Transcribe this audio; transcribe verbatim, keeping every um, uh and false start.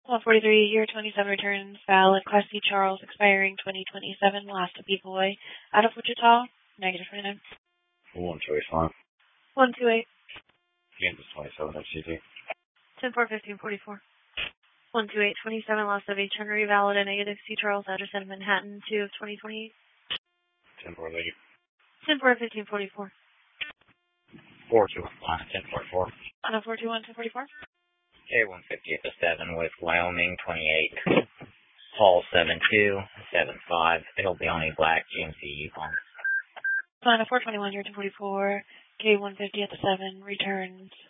one forty-three, year twenty-seven returns, valid, Class C Charles, expiring twenty twenty-seven, last of Peapoy, out of Wichita, negative twenty-nine. one two eight five. one two eight. Kansas twenty-seven, F C T. ten four fifteen forty-four. one two eight twenty-seven, loss of H. Henry, valid and negative, C Charles, address in Manhattan, two of twenty twenty-eight. ten four negative. ten four fifteen forty-four. four two one, ten forty-four. On a four two one, ten forty-four. K one fifty at the seven with Wyoming twenty-eight. Hall seven two seven five. It'll be on a black G M C Yukon. On a four twenty-one, year two forty-four. K one fifty at the seven, returns.